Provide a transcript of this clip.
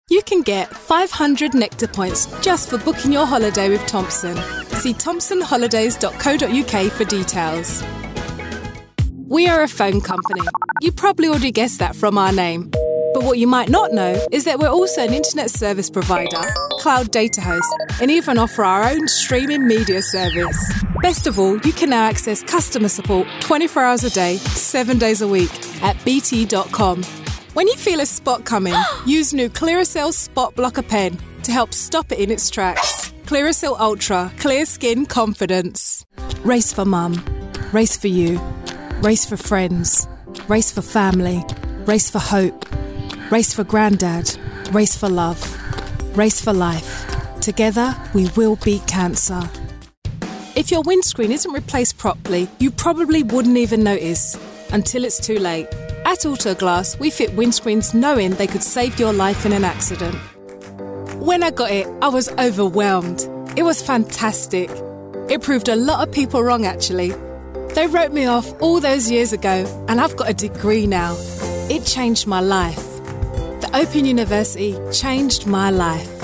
You can get 500 Nectar points just for booking your holiday with Thompson. See thompsonholidays.co.uk for details. We are a phone company. You probably already guessed that from our name. But what you might not know is that we're also an internet service provider, cloud data host, and even offer our own streaming media service. Best of all, you can now access customer support 24 hours a day, 7 days a week at bt.com. When you feel a spot coming, use new Clearasil Spot Blocker Pen to help stop it in its tracks. Clearasil Ultra, clear skin confidence. Race for mum, race for you, race for friends, race for family, race for hope, race for granddad, race for love, race for life. Together, we will beat cancer. If your windscreen isn't replaced properly, you probably wouldn't even notice until it's too late. At Autoglass, we fit windscreens knowing they could save your life in an accident. When I got it, I was overwhelmed. It was fantastic. It proved a lot of people wrong, actually. They wrote me off all those years ago, and I've got a degree now. It changed my life. The Open University changed my life.